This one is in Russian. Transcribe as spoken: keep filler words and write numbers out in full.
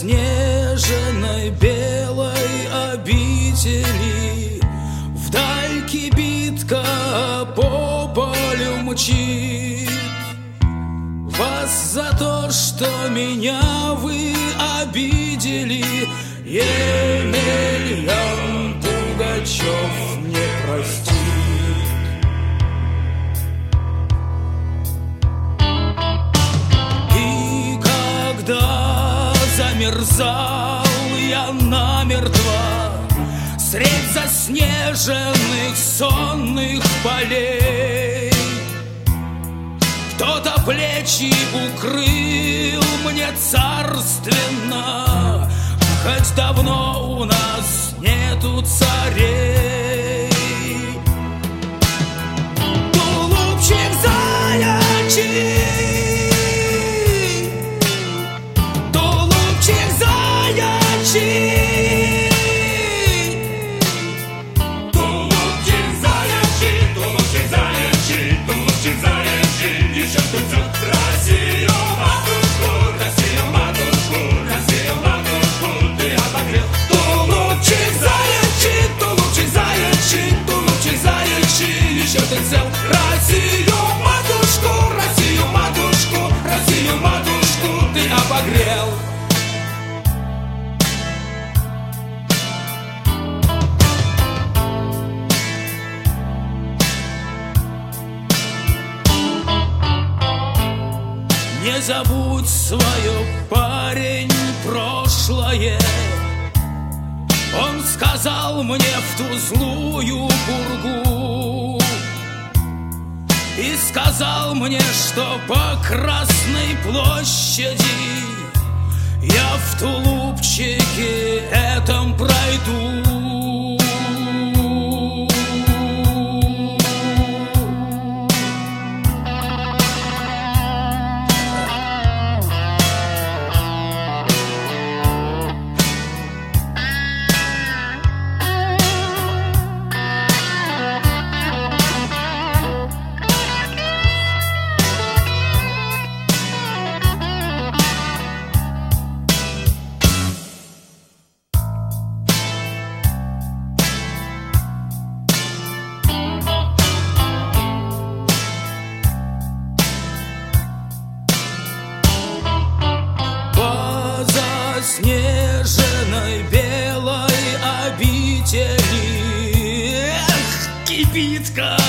заснеженной белой обители вдаль кибитка по полю мчит. Вас за то, что меня вы обидели, Емельян Пугачев не простит. И когда замерзал я намертво средь заснеженных сонных полей, кто-то плечи укрыл мне царственно, хоть давно у нас нету царей. Тулупчик заячий, тулупчик заячий, тулупчик заячий, тулупчик заячий, тулупчик заячий, еще птицу Россию матушку, Россию матушку, Россию матушку ты обогрел. Тулупчик заячий, тулупчик заячий, тулупчик заячий, еще ты цел. Россию матушку, Россию матушку, Россию матушку ты обогрел. Не забудь свое, парень, прошлое. Он сказал мне в ту злую пургу и сказал мне, что по Красной площади я в тулупчике этом пройду. Снежной белой обители, эх, кибитка